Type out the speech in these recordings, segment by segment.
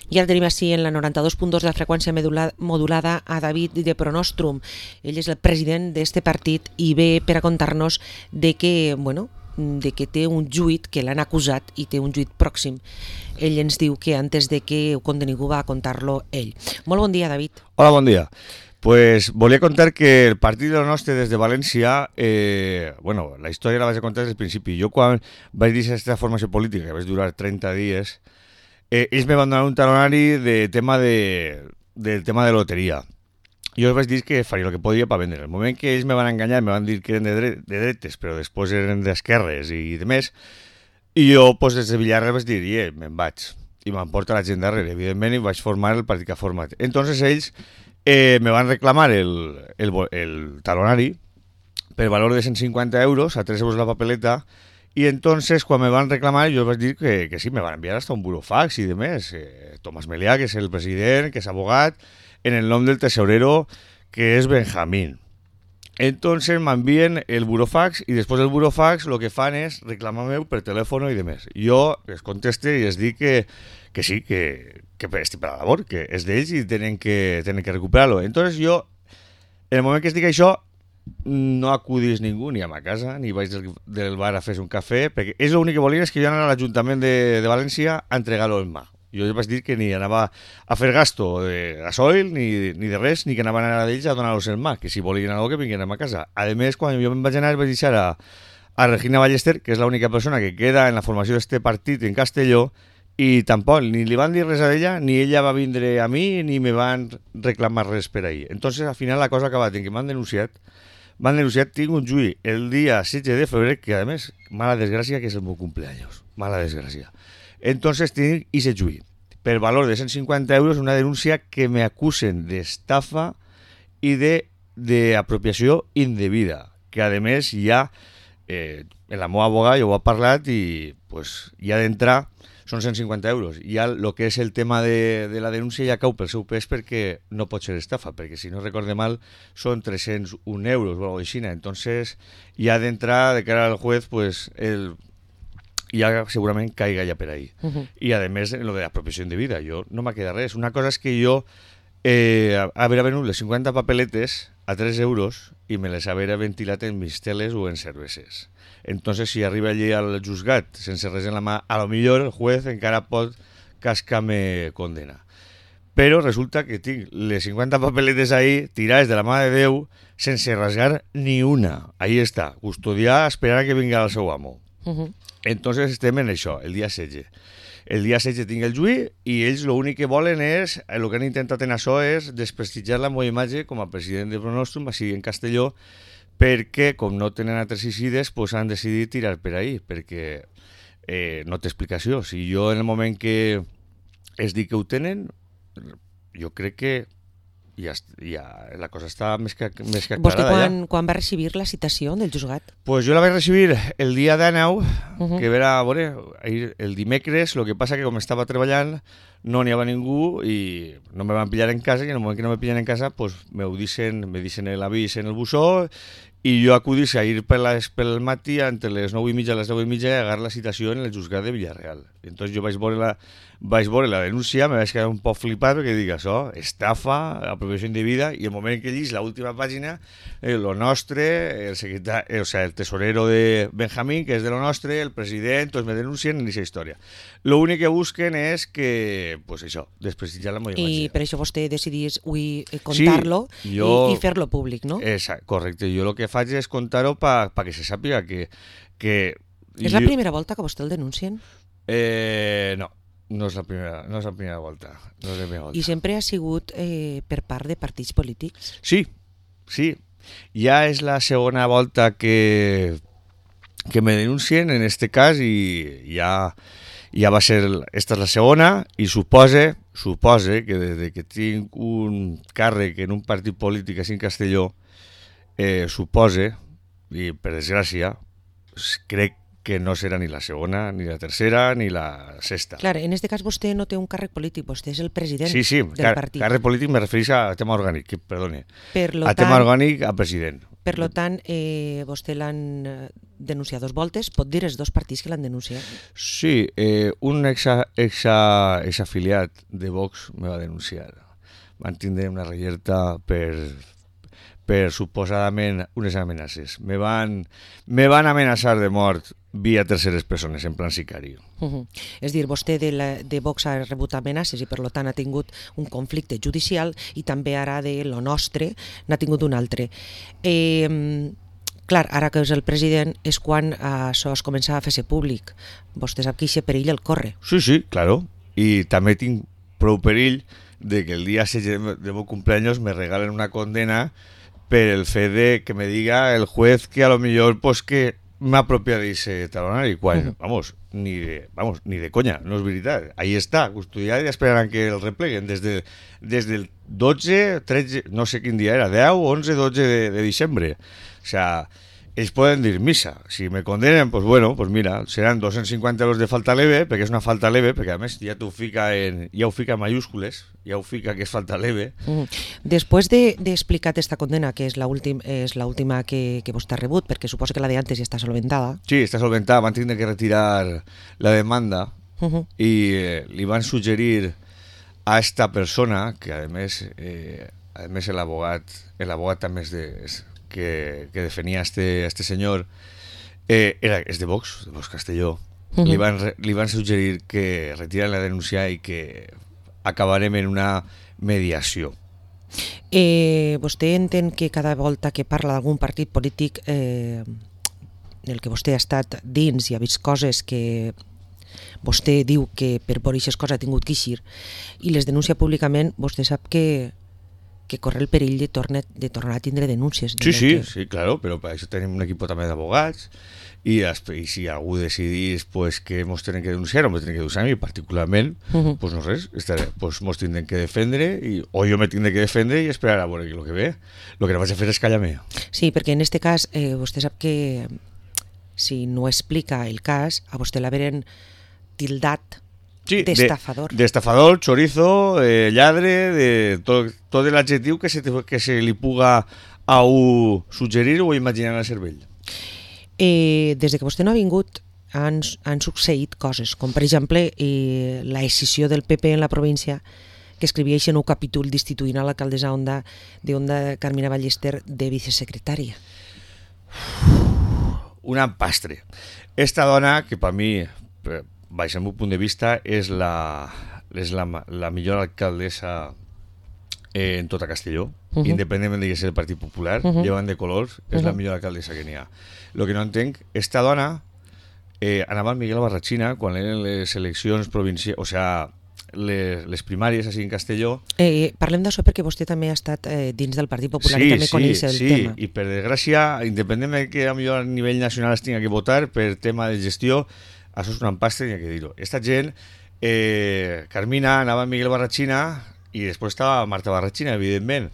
I ara tenim així en la 92.2 de la freqüència modulada a David de Pronostrum. Ell és el president d'este partit i ve per a contar-nos de que té un juit, que l'han acusat i té un juit pròxim. Ell ens diu que antes de que ho condenigu va a contar-lo ell. Molt bon dia, David. Hola, bon dia. Pues volia contar que el partit del nostre des de València, la història la vaig contar des del principi. Jo quan vaig deixar aquesta formació política, que vaig durar 30 dies, ells me van donar un talonari del tema de loteria. Jo els vaig dir que faria el que podia per vendre. El moment que ells me van enganyar, me van dir que eren de dretes, però després eren d'esquerres i de més, i jo des de Villarreal vaig dir, me'n vaig. I me'n porta la gent darrere, evidentment, i vaig formar el partit que ha format. Entonces ells me van reclamar el talonari per valor de 150 euros, a 3 euros la papeleta, i entonces quan me van reclamar jo vaig dir que sí, me van enviar hasta un burofax i de més. Tomàs Melià, que és el president, que és abogat, en el nom del tesorero, que és Benjamín. Entonces m'envien el burofax i després del burofax el que fan és reclamar-me per telèfon i de més. Jo les conteste i els dic que sí, que estic per a la labor, que és d'ells i tenen que recuperar-lo. Entonces jo, en el moment que estic això, no acudís ningú ni a ma casa, ni vaig del bar a fer un cafè, perquè és l'únic que volia és que jo anara a l'Ajuntament de València a entregar-lo en mà. Jo vaig dir que ni anava a fer gasto de gasoil ni de res, ni que anaven a anar d'ells a donar-los en mà, que si volien alguna cosa que vinguin a ma casa. A més, quan jo me'n vaig anar, vaig deixar a Regina Ballester, que és l'única persona que queda en la formació d'este partit en Castelló, i tampoc ni li van dir res a ella, ni ella va vindre a mi, ni me van reclamar res per ahir. Entonces, al final, la cosa ha acabat en que m'han denunciat, tinc un juí el dia 16 de febrer, que a més, mala desgràcia, que és el meu cumpleaños. Mala desgràcia. Entonces tinc ese juí. Per valor de 150 euros, una denúncia que me acusen d'estafa i d'apropiació indebida. Que a més ja, en la meva abogada jo ho he parlat i pues, ja d'entrar són 150 euros. Ja el que és el tema de la denúncia ja cau pel seu pes perquè no pot ser estafa, perquè si no recorde mal són 301 euros o alguna cosa així. Entonces ja d'entrar de cara al juez pues, ja segurament caiga ja per ahí. I a més, en lo de l'apropiació indebida, jo no m'ha quedat res. Una cosa és que jo haver venut les 50 papeletes a 3 euros i me les haver ventilat en mis teles o en cerveses. Entonces, si arriba allí al juzgat sense res en la mà, a lo millor el juez encara pot cascar-me condena. Però resulta que tinc les 50 papeletes ahí tirades de la mà de Déu sense rasgar ni una. Ahí està, custodiar, esperar a que vingui el seu amo. Entonces estem en això, el dia 16. El dia 16 tinc el juí i ells l'únic que volen és, el que han intentat en això és desprestigiar la meva imatge com a president de Pronostrum, així en Castelló, perquè com no tenen altres isides, pues han decidit tirar per ahí, perquè no té explicació. Si jo en el moment que es dic que ho tenen, jo crec que ja la cosa està més que aclarada. Vostè quan va recibir la citació del juzgat? Pues jo la vaig recibir el dia 19, que era, el dimecres, el que passa que com estava treballant no n'hi havia ningú i no me van pillar en casa, i en el moment que no me pillen en casa pues me dicen l'avís en el bussó i jo acudís a ir pel matí entre les 9:30 i les 10:30 a agarrar la citació en el juzgat de Villarreal. Entonces jo vaig veure la denúncia, me vaig quedar un poc flipat perquè dic això, estafa, apropiació indebida, i el moment que llis l'última pàgina, lo nostre, el tesorero de Benjamín, que és de lo nostre, el president, tots me denuncien en aquesta història. L'únic que busquen és que, pues això, desprestigiar la meva imatge. I per això vostè decidís avui contar-lo i fer-lo públic, no? Correcte, jo el que faig és contar-ho perquè se sàpiga que... És la primera volta que vostè el denuncien? No és la primera volta. I sempre ha sigut per part de partits polítics? Sí. Ja és la segona volta que me denuncien en este cas i ja va ser... Esta és la segona i supose que des que tinc un càrrec en un partit polític així en Castelló, supose, i per desgràcia, crec que no serà ni la segona, ni la tercera, ni la sexta. Clar, en aquest cas vostè no té un càrrec polític, vostè és el president Sí, del partit. càrrec polític me refereix a tema orgànic, perdoni. Per A tema orgànic, a president. Per tant, vostè l'han denunciat 2 voltes, pot dir els 2 partits que l'han denunciat? Sí, un exafiliat de Vox me va denunciar. Van tindre una reyerta per suposadament unes amenaces. Me van amenaçar de mort via terceres persones, en plan sicari. És dir, vostè de Vox ha rebut amenaces i per tant ha tingut un conflicte judicial i també ara de lo nostre n'ha tingut un altre. Clar, ara que és el president és quan això es comença a fer-se públic. Vostè sap que aquest perill el corre. Sí, claro. I també tinc prou perill de que el dia 6 de meu cumpleaños me regalen una condena per el fet de que me diga el juez que a lo millor pues que m'ha apropiat d'ese talonari, quan, ni de conya, no és veritat. Ahí està, custodiat i esperant que el repleguen des del 12, 13, no sé quin dia era, 10, 11, 12 de diciembre. O sea, ells poden dir misa. Si me condenen, pues bueno, pues mira, seran 250 euros de falta leve, perquè és una falta leve, perquè a més ja ho fica en mayúscules, ja ho fica que és falta leve. Després d'explicar aquesta condena, que és l'última que vostè ha rebut, perquè suposo que la d'antes ja està solventada. Sí, està solventada, van tenir que retirar la demanda i li van suggerir a esta persona, que a més el abogat també que defenia este señor, és de Vox Castelló. Li van suggerir que retiren la denuncia i que acabarem en una mediació. Vostè entén que cada volta que parla d'algun partit polític en el que vostè ha estat dins i ha vist coses que vostè diu que per por aquestes coses ha tingut que eixir i les denuncia públicament, vostè sap que corre el perill de tornar a tindre denúncies. Sí, claro, però per això tenim un equip també d'abogats i si algú decidís pues, que ens tenen que denunciar o me tenen que denunciar a mi particularment, pues no res, pues mos tindrem que defendre o jo me tindré que defendre i esperar a veure el que ve. El que no vaig a fer és callar-me. Sí, perquè en aquest cas vostè sap que si no explica el cas, a vostè l'haveren tildat d'estafador. D'estafador, chorizo, lladre, de tot l'adjectiu que se li puga a suggerir o imaginar al cervell. Des de que vostè no ha vingut han succeït coses, com per exemple la escissió del PP en la província, que escrivia en un capítol destituint a l'alcaldessa d'Onda, Carmina Ballester, de vicesecretària. Un empastre. Esta dona, que per mi, baix el meu punt de vista, és la millor alcaldessa en tota Castelló, independentment de ser el Partit Popular, llevant de colors, és la millor alcaldessa que n'hi ha. El que no entenc, esta dona anava al Miguel Barratxina quan eren les eleccions provincials, o sigui, les primàries així en Castelló. Parlem d'això perquè vostè també ha estat dins del Partit Popular i també coneix el tema. Sí, i per desgràcia, independentment que a millor a nivell nacional es tinga que votar per tema de gestió, això és un empastre, n'hi ha que dir-ho. Esta gent, Carmina anava a Miguel Barratxina i després estava Marta Barratxina, evidentment.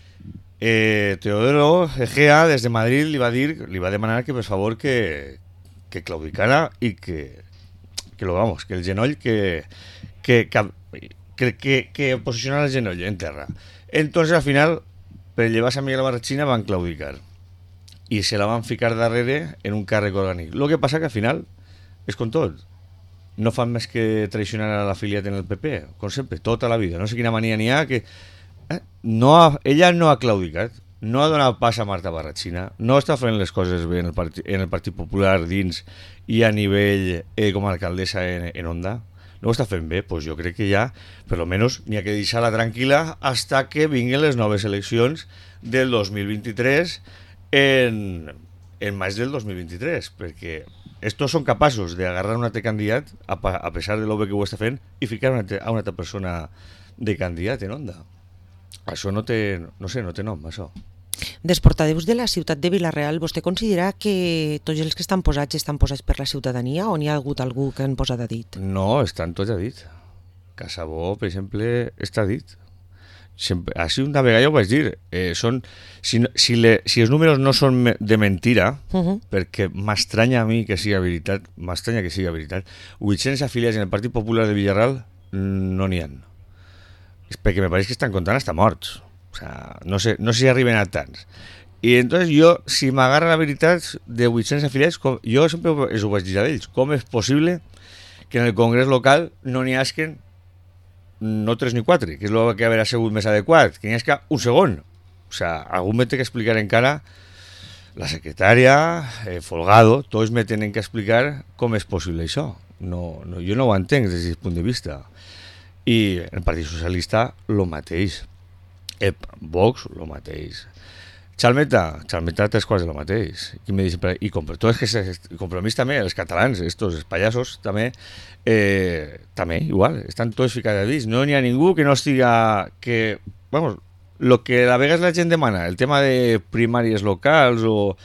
Teodoro Egea, des de Madrid, li va demanar que, per favor, que claudicara i que el genoll que posicionara el genoll en terra. Entonces, al final, per llevar-se a Miguel Barratxina van claudicar i se la van ficar darrere en un càrrec orgànic. Lo que passa que al final és com tot, no fan més que traicionar a l'afiliat en el PP, com sempre, tota la vida. No sé quina mania n'hi ha que ella no ha claudicat, no ha donat pas a Marta Barratxina, no està fent les coses bé en el Partit Popular dins i a nivell com a alcaldessa en Onda, no ho està fent bé. Pues jo crec que ja, per lo menos, n'hi ha que deixar-la tranquil·la hasta que vinguin les noves eleccions del 2023 en maig del 2023, perquè estos són capaços d'agarrar un altre candidat a pesar de lo bé que ho està fent i ficar a una altra persona de candidat en Onda. Això no té nom, això. Dels portaveus de la ciutat de Vila-real, vostè considera que tots els que estan posats per la ciutadania o n'hi ha hagut algú que han posat a dit? No, estan tots a dit. Casabó, per exemple, està dit. Sempre, així una vegada ja ho vaig dir, si els números no són de mentira, perquè m'estranya a mi que siga veritat, 800 afiliats en el Partit Popular de Villarreal no n'hi ha. És perquè me pareix que estan comptant hasta morts. O sea, no sé si arriben a tants. I entonces jo, si m'agarra la veritat de 800 afiliats, jo sempre ho vaig dir a ells, com és possible que en el congrés local no n'hi hagin no 3 ni 4, que és el que hauria sigut més adequat, que n'hi hagi un segon. O sea, algú me té que explicar encara, la secretària, Folgado, tots me tenen que explicar com és possible això. No, jo no ho entenc des d'aquest punt de vista. I el Partit Socialista lo mateix, Vox lo mateix, Chalmeta 3 quarts de lo mateix. I Compromís també, els catalans, els pallassos també, també igual, estan tots ficats a dins. No n'hi ha ningú que no estiga, vamos, lo que a vegades la gent demana, el tema de primàries locals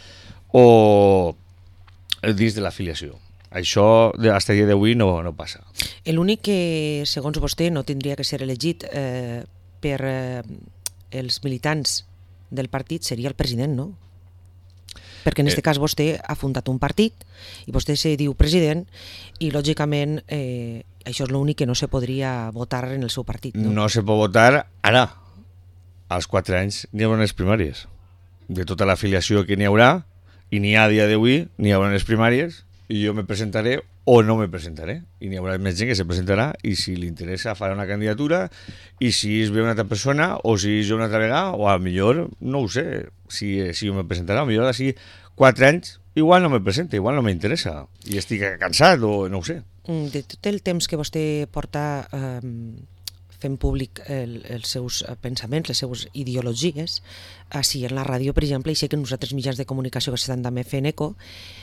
o dins de l'afiliació. Això, fins a dia d'avui, no passa. L'únic que, segons vostè, no tindria que ser elegit per els militants del partit seria el president, no? Perquè en aquest cas vostè ha fundat un partit i vostè se diu president i, lògicament, això és l'únic que no se podria votar en el seu partit, no? No se pot votar ara. Als 4 anys n'hi haurà les primàries. De tota l'afiliació que n'hi haurà, i n'hi ha a dia d'avui, n'hi haurà les primàries, i jo me presentaré o no me presentaré. I n'hi haurà més gent que se presentarà i si li interessa farà una candidatura i si es ve una altra persona o si és jo una altra vegada o a millor, no ho sé, si jo me presentarà, a millor d'ací 4 anys igual no me presenta, igual no m'interessa i estic cansat o no ho sé. De tot el temps que vostè porta fent públic els seus pensaments, les seues ideologies, així en la ràdio, per exemple, i sé que en uns altres mitjans de comunicació que s'estan també fent eco,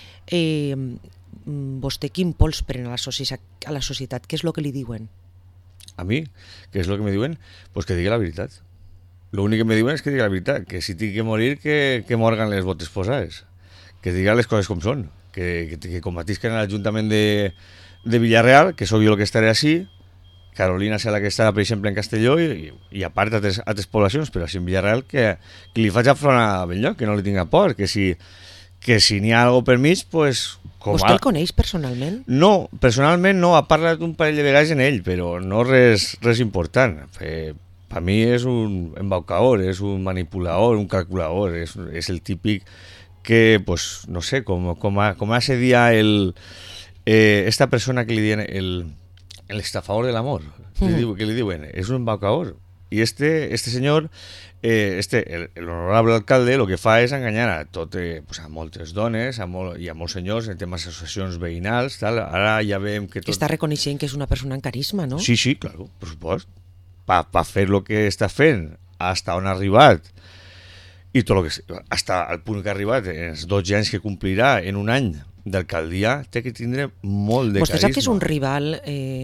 vostè quin pols pren a la societat? Què és el que li diuen? A mi? Què és el que me diuen? Pues que digui la veritat. L'únic que me diuen és que digui la veritat, que si tinc que morir que morguen les botes posades, que diga les coses com són, que combatisquen a l'Ajuntament de Villarreal, que sóc jo el que estaré així, Carolina serà la que estarà, per exemple, en Castelló i a part altres poblacions, però així en Villarreal que li faig afront a Benlloc, que no li tinga por, que si n'hi ha alguna per mig, pues... Vostè el coneix personalment? No, personalment no, ha parlat un parell de vegades en ell, però no res important. Per mi és un embaucador, és un manipulador, un calculador, és el típic que, pues, no sé, com hace día esta persona que li diuen el estafador del amor, que li diuen, és un embaucador. I este senyor, el honorable alcalde, el que fa és enganyar a moltes dones i a molts senyors en temes d'associacions veïnals. Tal. Ara ja veiem que tot... Està reconeixent que és una persona amb carisma, no? Sí, claro, per supost. Per fer el que està fent, fins on ha arribat, i tot fins al punt que ha arribat, en els 12 anys que complirà en un any d'alcaldia, té que tindre molt de carisma. Vostè sap que és un rival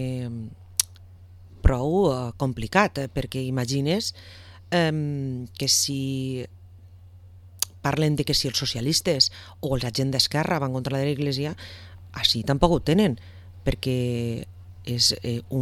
prou complicat, perquè imagines que si parlen de que si els socialistes o els agents d'Esquerra van contra la l'Església, així tampoc ho tenen, perquè és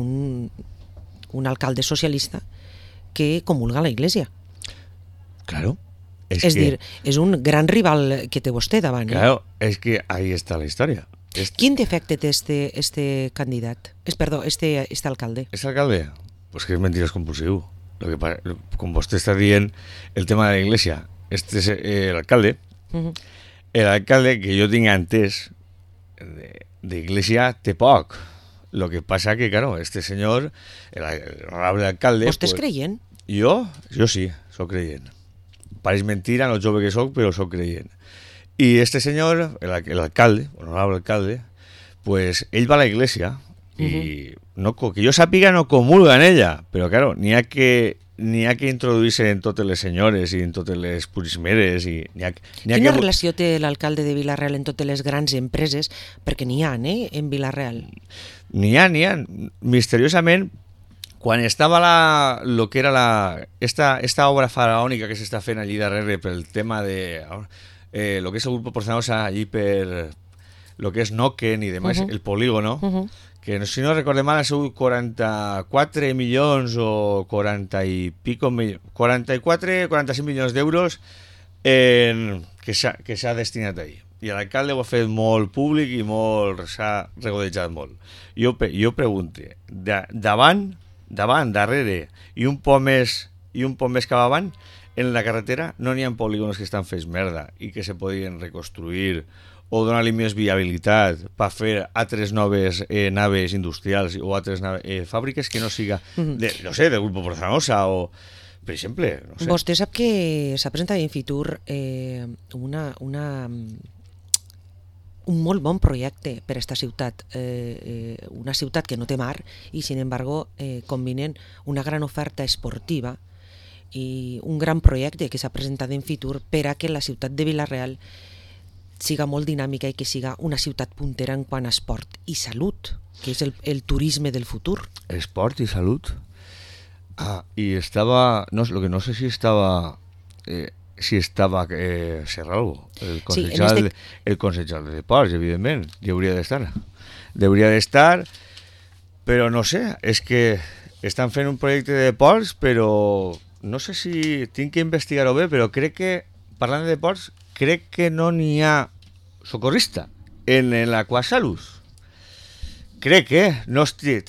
un alcalde socialista que comulga la Iglesia. Claro. És dir, és un gran rival que té vostè davant. Claro, és que ahí està la història. Quin defecte té este candidat? Este alcalde. ¿Este alcalde? Pues que es mentiras compulsivo. Como usted está diciendo, el tema de la iglesia. Este es el alcalde. El alcalde que yo tenga antes de iglesia té poc. Lo que pasa que, claro, este señor, el honorable alcalde... ¿Vostè és creient? Jo sí, soc creient. Pareix mentira, no jove que soc, però soc creient. Y este señor, el alcalde, honorable alcalde, pues él va a la iglesia y no, que yo sàpiga no comulga en ella, però claro, n'hi ha que introduir-se en totes les senyores i en totes les purismeres. Quina relació té l'alcalde de Vila-real en totes les grans empreses? Perquè n'hi ha, en Vila-real. N'hi ha. Misteriosament, quan estava lo que era esta obra faraònica que s'està fent allí darrere pel tema de... lo que es el grupo Porcenosa allí per lo que es Noken y demás, el polígono, que si no recordem mal ha sigut 44 milions o 40 i pico 44, 45 milions d'euros que s'ha destinat ahir. I l'alcalde ho ha fet molt públic i s'ha regodejat molt. Jo pregunto, davant, darrere i un poc més cap avant, en la carretera no n'hi ha polígonos que estan fets merda i que se podien reconstruir o donar-li més viabilitat per fer altres noves naves industrials o altres fàbriques que no siga, no sé, del Grupo Porzanosa o, per exemple, no sé. Vostè sap que s'ha presentat en Fitur un molt bon projecte per a aquesta ciutat, una ciutat que no té mar i, sin embargo, combinen una gran oferta esportiva i un gran projecte que s'ha presentat en Fitur per a que la ciutat de Vila-real siga molt dinàmica i que siga una ciutat puntera en quant a esport i salut, que és el turisme del futur. Esport i salut? Y estaba, no, lo que no sé si estaba Serralvo, el consejal de deports, evidentment, hi hauria d'estar, però no sé, és que estan fent un projecte de deports, però no sé si tinc que investigar-ho bé, però crec que, parlant de deports, crec que no n'hi ha socorrista en l'Aquasalus. Crec que no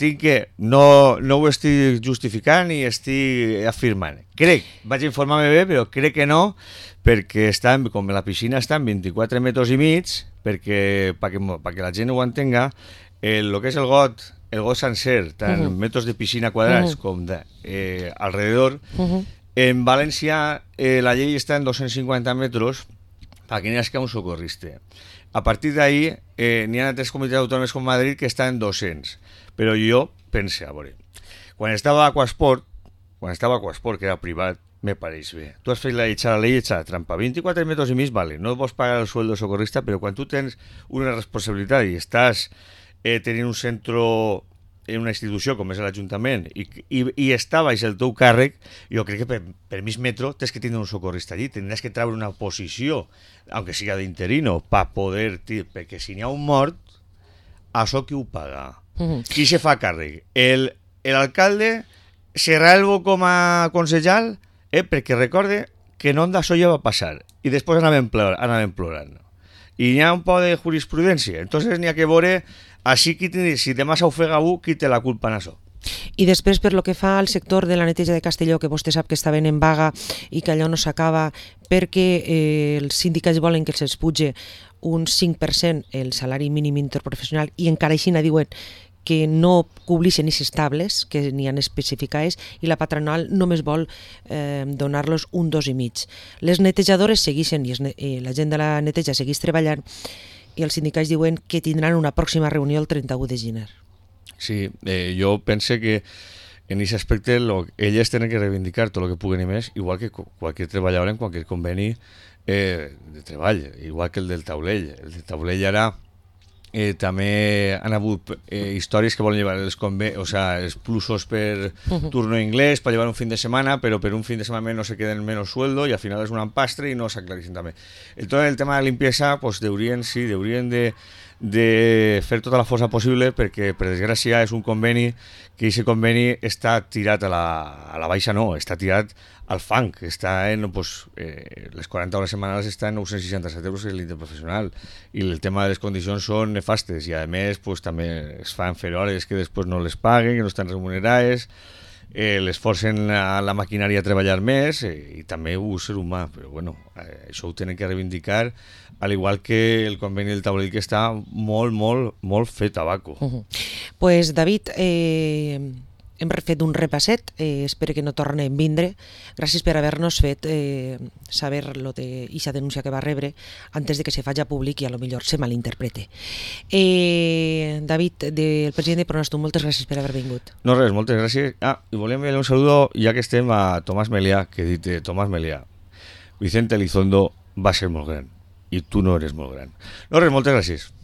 ho estic justificant ni estic afirmant. Vaig informar-me bé, però crec que no, perquè com la piscina està en 24 metres i mig, perquè la gent ho entenga, el que és el got sencer, tant metres de piscina quadrats com alrededor, en València la llei està en 250 metres perquè n'hi ha un socorrista. A partir d'ahí n'hi ha altres comunitats autònomes com Madrid que estan en 200, però jo pense, a veure, quan estava Aquasport, que era privat, me pareix bé. Tu has fet la ley echada trampa. 24 metres i mig, vale, no vols pagar el sueldo socorrista, però quan tu tens una responsabilitat i estàs tenint un centre en una institució com és l'Ajuntament i està baix el teu càrrec, jo crec que per mig metro tens que tindre un socorrista allí, tindràs que treure una posició, aunque siga d'interino, per poder, perquè si n'hi ha un mort, això qui ho paga? Qui se fa càrrec? L'alcalde Serralvo com a consellal, perquè recorde que en Onda això ja va passar i després anàvem plorant. I n'hi ha un poc de jurisprudència, entonces n'hi ha que veure així si demà s'ofega algú, qui té la culpa en això. I després, per lo que fa al sector de la neteja de Castelló, que vostè sap que estaven en vaga i que allò no s'acaba perquè els sindicats volen que se'ls pugi un 5% el salari mínim interprofessional i encara així diuen que no cobreixen ni estables, que n'hi han especificades, i la patronal només vol donar-los un 2,5. Les netejadores segueixen, i la gent de la neteja segueix treballant, i els sindicats diuen que tindran una pròxima reunió el 31 de gener. Sí, jo pense que en aquest aspecte elles tenen que reivindicar tot el que puguen i més, igual que qualsevol treballador en qualsevol conveni de treball, igual que el del taulell. El del taulell ara també han hagut històries que volen llevar els plusos per turno inglès per llevar un fin de setmana, però per un fin de setmana no se queden menys sueldo i al final és un empastre i no s'aclareixen també. El tema de limpiesa, pues deurien de fer tota la força possible perquè, per desgràcia, és un conveni que aquest conveni està tirat a la baixa, no, està tirat al fang, està en, les 40 hores setmanals està en 967 euros, que és l'interprofessional, i el tema de les condicions són nefastes, i a més també es fan fer hores que després no les paguen, que no estan remunerades, les forcen a la maquinària a treballar més i també un ser humà, però bueno, això ho tenen que reivindicar, al igual que el conveni del taulell, que està molt, molt, molt fet a Baco. Pues David, hem fet un repasset, espero que no tornem a vindre. Gràcies per haver-nos fet saber aquesta denúncia que va rebre antes de que se faci públic i a lo millor se malinterprete. David, del president de Pronòstum, moltes gràcies per haver vingut. No res, moltes gràcies. I volem enviar un saludo, ja que estem, a Tomàs Melià, que ha dit Tomàs Melià, Vicente Elizondo va ser molt gran i tu no eres molt gran. No res, moltes gràcies.